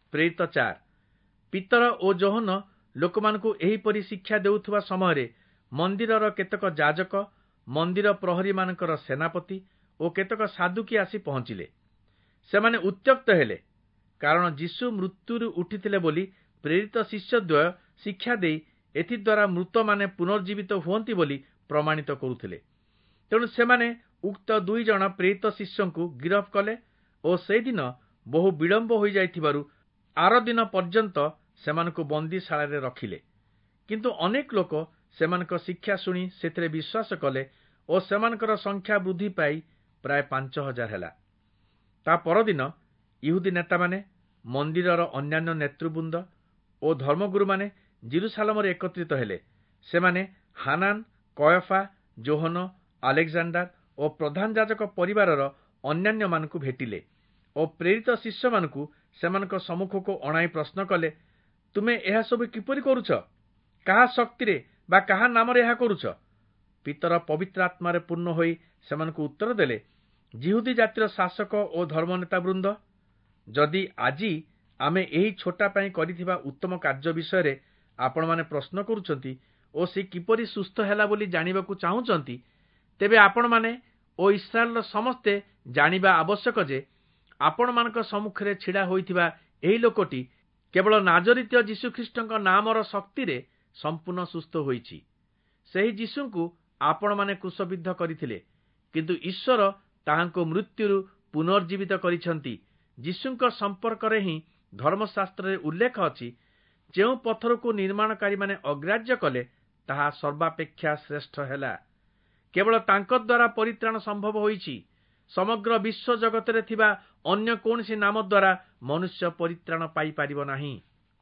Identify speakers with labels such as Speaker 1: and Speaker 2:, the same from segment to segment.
Speaker 1: ପ୍ରେରିତ 4। ପିତର ଓ ଯୋହନ ଲୋକମାନଙ୍କୁ ଏହିପରି ଶିକ୍ଷା ଦେଉଥିବା ସମୟରେ ମନ୍ଦିରର କେତେକ ଯାଜକ, ମନ୍ଦିର ପ୍ରହରୀମାନଙ୍କର ସେନାପତି ଓ କେତେକ ସାଧୁକି ଆସି ପହଞ୍ଚିଲେ। ସେମାନେ ଉତ୍ତ୍ୟକ୍ତ ହେଲେ, କାରଣ ଯୀଶୁ ମୃତ୍ୟୁରୁ ଉଠିଥିଲେ ବୋଲି ପ୍ରେରିତ ଶିଷ୍ୟଦ୍ୱୟ ଶିକ୍ଷା ଦେଇ ଏଥିଦ୍ୱାରା ମୃତମାନେ ପୁନର୍ଜୀବିତ ହୁଅନ୍ତି ବୋଲି ପ୍ରମାଣିତ କରୁଥିଲେ। ତେଣୁ ସେମାନେ ଉକ୍ତ 2 ଜଣ ପ୍ରେରିତ ଶିଷ୍ୟଙ୍କୁ ଗିରଫ କଲେ ଓ ସେଦିନ ବହୁ ବିଳମ୍ବ ହୋଇଯାଇଥିବାରୁ ଆରଦିନ ପର୍ଯ୍ୟନ୍ତ ସେମାନଙ୍କୁ ବନ୍ଦୀଶାଳାରେ ରଖିଲେ। କିନ୍ତୁ ଅନେକ ଲୋକ ସେମାନଙ୍କ ଶିକ୍ଷା ଶୁଣି ସେଥିରେ ବିଶ୍ୱାସ କଲେ ଓ ସେମାନଙ୍କର ସଂଖ୍ୟା ବୃଦ୍ଧି ପାଇ ପ୍ରାୟ 5000 ହେଲା। ତା ପରଦିନ ଇହୁଦୀ ନେତାମାନେ, ମନ୍ଦିରର ଅନ୍ୟାନ୍ୟ ନେତୃବୃନ୍ଦ ଓ ଧର୍ମଗୁରୁମାନେ ଜେରୁସାଲେମରେ ଏକତ୍ରିତ ହେଲେ। ସେମାନେ ହାନାନ, କୟଫା, ଯୋହନ, ଆଲେକଜାଣ୍ଡାର ଓ ପ୍ରଧାନ ଯାଜକ ପରିବାରର ଅନ୍ୟାନ୍ୟମାନଙ୍କୁ ଭେଟିଲେ ଓ ପ୍ରେରିତ ଶିଷ୍ୟମାନଙ୍କୁ ସେମାନଙ୍କ ସମ୍ମୁଖକୁ ଅଣାଇ ପ୍ରଶ୍ନ କଲେ, ତୁମେ ଏହାସବୁ କିପରି କରୁଛ? କାହା ଶକ୍ତିରେ ବା କାହା ନାମରେ ଏହା କରୁଛ? ପିତର ପବିତ୍ର ଆତ୍ମାରେ ପୂର୍ଣ୍ଣ ହୋଇ ସେମାନଙ୍କୁ ଉତ୍ତର ଦେଲେ, ଯିହୁଦୀ ଜାତିର ଶାସକ ଓ ଧର୍ମନେତାବୃନ୍ଦ, ଯଦି ଆଜି ଆମେ ଏହି ଛୋଟା ପାଇଁ କରିଥିବା ଉତ୍ତମ କାର୍ଯ୍ୟ ବିଷୟରେ ଆପଣମାନେ ପ୍ରଶ୍ନ କରୁଛନ୍ତି ଓ ସେ କିପରି ସୁସ୍ଥ ହେଲା ବୋଲି ଜାଣିବାକୁ ଚାହୁଁଛନ୍ତି, ତେବେ ଆପଣମାନେ ଓ ଇସ୍ରାଏଲର ସମସ୍ତେ ଜାଣିବା ଆବଶ୍ୟକ ଯେ ଆପଣମାନଙ୍କ ସମ୍ମୁଖରେ ଛିଡ଼ା ହୋଇଥିବା ଏହି ଲୋକଟି କେବଳ ନାଜରିତୀୟ ଯୀଶୁଖ୍ରୀଷ୍ଟଙ୍କ ନାମର ଶକ୍ତିରେ ସମ୍ପୂର୍ଣ୍ଣ ସୁସ୍ଥ ହୋଇଛି। ସେହି ଯୀଶୁଙ୍କୁ ଆପଣମାନେ କ୍ରୁଶବିଦ୍ଧ କରିଥିଲେ, କିନ୍ତୁ ଈଶ୍ୱର ତାହାଙ୍କୁ ମୃତ୍ୟୁରୁ ପୁନର୍ଜୀବିତ କରିଛନ୍ତି। ଯୀଶୁଙ୍କ ସମ୍ପର୍କରେ ହିଁ ଧର୍ମଶାସ୍ତ୍ରରେ ଉଲ୍ଲେଖ ଅଛି, ଯେଉଁ ପଥରକୁ ନିର୍ମାଣକାରୀମାନେ ଅଗ୍ରାହ୍ୟ କଲେ ତାହା ସର୍ବାପେକ୍ଷା ଶ୍ରେଷ୍ଠ ହେଲା। କେବଳ ତାଙ୍କ ଦ୍ୱାରା ପରିତ୍ରାଣ ସମ୍ଭବ ହୋଇଛି। ସମଗ୍ର ବିଶ୍ୱ ଜଗତରେ ଥିବା ଅନ୍ୟ କୌଣସି ନାମ ଦ୍ୱାରା ମନୁଷ୍ୟ ପରିତ୍ରାଣ ପାଇପାରିବ ନାହିଁ।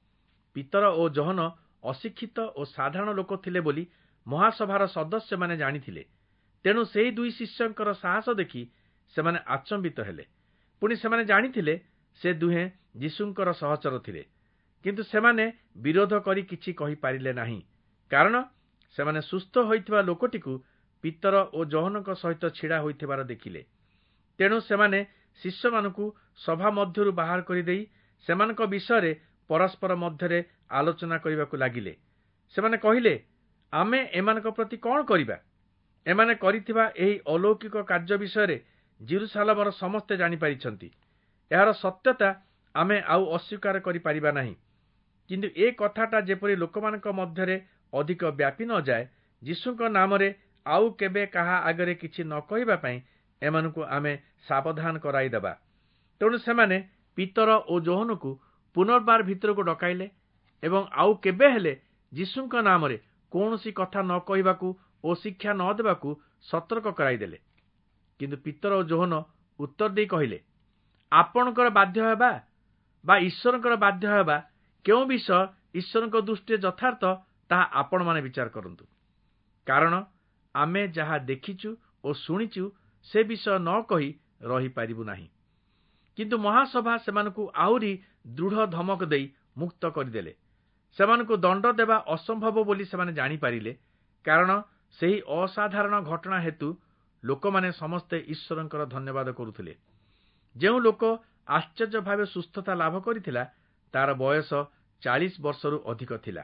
Speaker 1: ପିତର ଓ ଯୋହନ ଅଶିକ୍ଷିତ ଓ ସାଧାରଣ ଲୋକ ଥିଲେ ବୋଲି ମହାସଭାର ସଦସ୍ୟମାନେ ଜାଣିଥିଲେ। ତେଣୁ ସେହି 2 ଶିଷ୍ୟଙ୍କର ସାହସ ଦେଖି ସେମାନେ ଆଚମ୍ବିତ ହେଲେ। ପୁଣି ସେମାନେ ଜାଣିଥିଲେ ସେ ଦୁହେଁ ଯୀଶୁଙ୍କର ସହଚର ଥିଲେ, କିନ୍ତୁ ସେମାନେ ବିରୋଧ କରି କିଛି କହିପାରିଲେ ନାହିଁ, କାରଣ ସେମାନେ ସୁସ୍ଥ ହୋଇଥିବା ଲୋକଟିକୁ ପିତର ଓ ଯୋହନଙ୍କ ସହିତ ଛିଡ଼ା ହୋଇଥିବାର ଦେଖିଲେ। ତେଣୁ ସେମାନେ ଶିଷ୍ୟମାନଙ୍କୁ ସଭା ମଧ୍ୟରୁ ବାହାର କରିଦେଇ ସେମାନଙ୍କ ବିଷୟରେ ପରସ୍ପର ମଧ୍ୟରେ ଆଲୋଚନା କରିବାକୁ ଲାଗିଲେ। ସେମାନେ କହିଲେ, ଆମେ ଏମାନଙ୍କ ପ୍ରତି କ'ଣ କରିବା? ଏମାନେ କରିଥିବା ଏହି ଅଲୌକିକ କାର୍ଯ୍ୟ ବିଷୟରେ ଜେରୁସାଲେମର ସମସ୍ତେ ଜାଣିପାରିଛନ୍ତି। ଏହାର ସତ୍ୟତା ଆମେ ଆଉ ଅସ୍ୱୀକାର କରିପାରିବା ନାହିଁ। କିନ୍ତୁ ଏ କଥାଟା ଯେପରି ଲୋକମାନଙ୍କ ମଧ୍ୟରେ ଅଧିକ ବ୍ୟାପି ନ ଯାଏ, ଯୀଶୁଙ୍କ ନାମରେ ଆଉ କେବେ କାହା ଆଗରେ କିଛି ନ କହିବା ପାଇଁ ଏମାନଙ୍କୁ ଆମେ ସାବଧାନ କରାଇଦେବା। ତେଣୁ ସେମାନେ ପିତର ଓ ଯୋହନଙ୍କୁ ପୁନର୍ବାର ଭିତରକୁ ଡକାଇଲେ ଏବଂ ଆଉ କେବେ ହେଲେ ଯୀଶୁଙ୍କ ନାମରେ କୌଣସି କଥା ନ କହିବାକୁ ଓ ଶିକ୍ଷା ନ ଦେବାକୁ ସତର୍କ କରାଇଦେଲେ। କିନ୍ତୁ ପିତର ଓ ଯୋହନ ଉତ୍ତର ଦେଇ କହିଲେ, ଆପଣଙ୍କର ବାଧ୍ୟ ହେବା ବା ଈଶ୍ୱରଙ୍କର ବାଧ୍ୟ ହେବା କେଉଁ ବିଷୟ ଈଶ୍ୱରଙ୍କ ଦୃଷ୍ଟିରେ ଯଥାର୍ଥ ତାହା ଆପଣମାନେ ବିଚାର କରନ୍ତୁ। କାରଣ ଆମେ ଯାହା ଦେଖିଛୁ ଓ ଶୁଣିଛୁ ସେ ବିଷୟ ନ କହି ରହିପାରିବୁ ନାହିଁ। କିନ୍ତୁ ମହାସଭା ସେମାନଙ୍କୁ ଆହୁରି ଦୃଢ଼ ଧମକ ଦେଇ ମୁକ୍ତ କରିଦେଲେ। ସେମାନଙ୍କୁ ଦଣ୍ଡ ଦେବା ଅସମ୍ଭବ ବୋଲି ସେମାନେ ଜାଣିପାରିଲେ, କାରଣ ସେହି ଅସାଧାରଣ ଘଟଣା ହେତୁ ଲୋକମାନେ ସମସ୍ତେ ଈଶ୍ୱରଙ୍କର ଧନ୍ୟବାଦ କରୁଥିଲେ। ଯେଉଁ ଲୋକ ଆଶ୍ଚର୍ଯ୍ୟ ଭାବେ ସୁସ୍ଥତା ଲାଭ କରିଥିଲା, ତାର ବୟସ 40 ବର୍ଷରୁ ଅଧିକ ଥିଲା।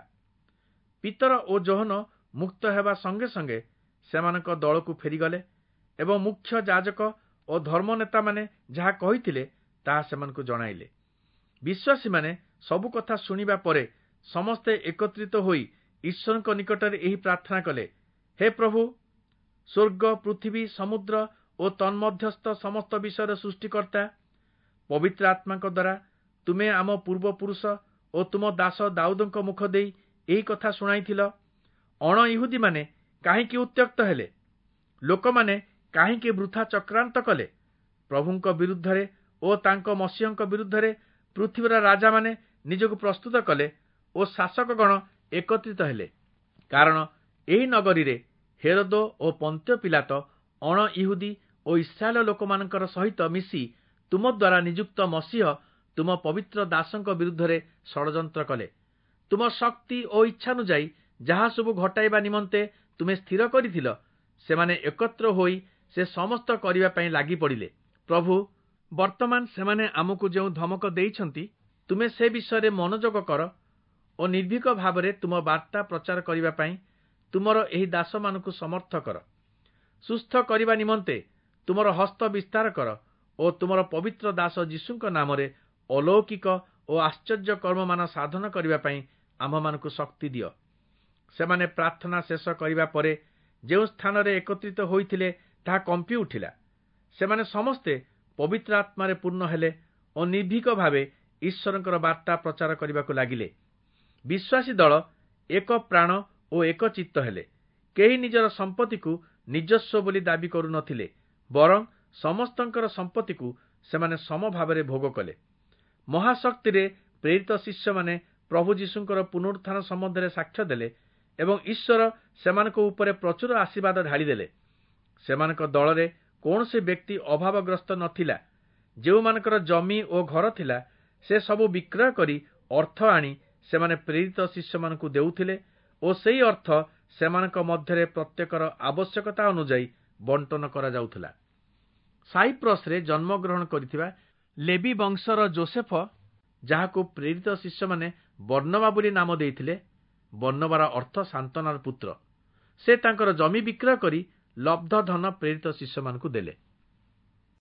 Speaker 1: ପିତର ଓ ଯୋହନ ମୁକ୍ତ ହେବା ସଙ୍ଗେ ସଙ୍ଗେ ସେମାନଙ୍କ ଦଳକୁ ଫେରିଗଲେ ଏବଂ ମୁଖ୍ୟ ଯାଜକ ଓ ଧର୍ମନେତାମାନେ ଯାହା କହିଥିଲେ ତାହା ସେମାନଙ୍କୁ ଜଣାଇଲେ। ବିଶ୍ୱାସୀମାନେ ସବୁ କଥା ଶୁଣିବା ପରେ ସମସ୍ତେ ଏକତ୍ରିତ ହୋଇ ଈଶ୍ୱରଙ୍କ ନିକଟରେ ଏହି ପ୍ରାର୍ଥନା କଲେ, ହେ ପ୍ରଭୁ, ସ୍ୱର୍ଗ, ପୃଥିବୀ, ସମୁଦ୍ର ଓ ତନ୍ମଧ୍ୟସ୍ଥ ସମସ୍ତ ବିଷୟର ସୃଷ୍ଟିକର୍ତ୍ତା, ପବିତ୍ର ଆତ୍ମାଙ୍କ ଦ୍ୱାରା ତୁମେ ଆମ ପୂର୍ବପୁରୁଷ ଓ ତୁମ ଦାସ ଦାଉଦଙ୍କ ମୁଖ ଦେଇ ଏହି କଥା ଶୁଣାଇଥିଲ। ଅଣ ଇହୁଦୀମାନେ କାହିଁକି ଉତ୍ତ୍ୟକ୍ତ ହେଲେ? ଲୋକମାନେ କାହିଁକି ବୃଥା ଚକ୍ରାନ୍ତ କଲେ? ପ୍ରଭୁଙ୍କ ବିରୁଦ୍ଧରେ ଓ ତାଙ୍କ ମସିହଙ୍କ ବିରୁଦ୍ଧରେ ପୃଥିବୀର ରାଜାମାନେ ନିଜକୁ ପ୍ରସ୍ତୁତ କଲେ ଓ ଶାସକଗଣ ଏକତ୍ରିତ ହେଲେ। କାରଣ ଏହି ନଗରୀରେ ହେରୋଦ ଓ ପନ୍ତ୍ୟ ପିଲାତ ଅଣ ଇହୁଦୀ ଓ ଇସ୍ରାଏଲ ଲୋକମାନଙ୍କର ସହିତ ମିଶି ତୁମ ଦ୍ୱାରା ନିଯୁକ୍ତ ମସିହ ତୁମ ପବିତ୍ର ଦାସଙ୍କ ବିରୁଦ୍ଧରେ ଷଡ଼ଯନ୍ତ୍ର କଲେ। ତୁମ ଶକ୍ତି ଓ ଇଚ୍ଛାନୁଯାୟୀ ଯାହା ସବୁ ଘଟାଇବା ନିମନ୍ତେ ତୁମେ ସ୍ଥିର କରିଥିଲ, ସେମାନେ ଏକତ୍ର ହୋଇ ସେ ସମସ୍ତ କରିବା ପାଇଁ ଲାଗି ପଡ଼ିଲେ। ପ୍ରଭୁ, ବର୍ତ୍ତମାନ ସେମାନେ ଆମକୁ ଯେଉଁ ଧମକ ଦେଇଛନ୍ତି, ତୁମେ ସେ ବିଷୟରେ ମନୋଯୋଗ କର ଓ ନିର୍ଭୀକ ଭାବରେ ତୁମ ବାର୍ତ୍ତା ପ୍ରଚାର କରିବା ପାଇଁ ତୁମର ଏହି ଦାସମାନଙ୍କୁ ସମର୍ଥ କର। ସୁସ୍ଥ କରିବା ନିମନ୍ତେ ତୁମର ହସ୍ତ ବିସ୍ତାର କର ଓ ତୁମର ପବିତ୍ର ଦାସ ଯୀଶୁଙ୍କ ନାମରେ ଅଲୌକିକ ଓ ଆଶ୍ଚର୍ଯ୍ୟ କର୍ମମାନ ସାଧନ କରିବା ପାଇଁ ଆମ୍ଭମାନଙ୍କୁ ଶକ୍ତି ଦିଅ। ସେମାନେ ପ୍ରାର୍ଥନା ଶେଷ କରିବା ପରେ ଯେଉଁ ସ୍ଥାନରେ ଏକତ୍ରିତ ହୋଇଥିଲେ ତାହା କମ୍ପି ଉଠିଲା। ସେମାନେ ସମସ୍ତେ ପବିତ୍ର ଆତ୍ମାରେ ପୂର୍ଣ୍ଣ ହେଲେ ଓ ନିର୍ଭୀକ ଭାବେ ଈଶ୍ୱରଙ୍କର ବାର୍ତ୍ତା ପ୍ରଚାର କରିବାକୁ ଲାଗିଲେ। ବିଶ୍ୱାସୀ ଦଳ ଏକ ପ୍ରାଣ ଓ ଏକ ଚିତ୍ତ ହେଲେ। କେହି ନିଜର ସମ୍ପତ୍ତିକୁ ନିଜସ୍ୱ ବୋଲି ଦାବି କରୁନଥିଲେ, ବରଂ ସମସ୍ତଙ୍କର ସମ୍ପତ୍ତିକୁ ସେମାନେ ସମଭାବରେ ଭୋଗ କଲେ। ମହାଶକ୍ତିରେ ପ୍ରେରିତ ଶିଷ୍ୟମାନେ ପ୍ରଭୁ ଯୀଶୁଙ୍କର ପୁନରୁତ୍ଥାନ ସମ୍ବନ୍ଧରେ ସାକ୍ଷ୍ୟ ଦେଲେ ଏବଂ ଈଶ୍ୱର ସେମାନଙ୍କ ଉପରେ ପ୍ରଚୁର ଆଶୀର୍ବାଦ ଢାଳିଦେଲେ। ସେମାନଙ୍କ ଦଳରେ କୌଣସି ବ୍ୟକ୍ତି ଅଭାବଗ୍ରସ୍ତ ନଥିଲା। ଯେଉଁମାନଙ୍କର ଜମି ଓ ଘର ଥିଲା, ସେ ସବୁ ବିକ୍ରୟ କରି ଅର୍ଥ ଆଣି ସେମାନେ ପ୍ରେରିତ ଶିଷ୍ୟମାନଙ୍କୁ ଦେଉଥିଲେ ଓ ସେହି ଅର୍ଥ ସେମାନଙ୍କ ମଧ୍ୟରେ ପ୍ରତ୍ୟେକର ଆବଶ୍ୟକତା ଅନୁଯାୟୀ ବଣ୍ଟନ କରାଯାଉଥିଲା। ସାଇପ୍ରସରେ ଜନ୍ମଗ୍ରହଣ କରିଥିବା ଲେବି ବଂଶର ଯୋସେଫ, ଯାହାକୁ ପ୍ରେରିତ ଶିଷ୍ୟମାନେ ବର୍ଣ୍ଣବା ବୋଲି ନାମ ଦେଇଥିଲେ, ବର୍ଣ୍ଣବାର ଅର୍ଥ ସାନ୍ତ୍ୱନାର ପୁତ୍ର, ସେ ତାଙ୍କର ଜମି ବିକ୍ରୟ କରି ଲବ୍ଧ ଧନ ପ୍ରେରିତ ଶିଷ୍ୟମାନଙ୍କୁ ଦେଲେ।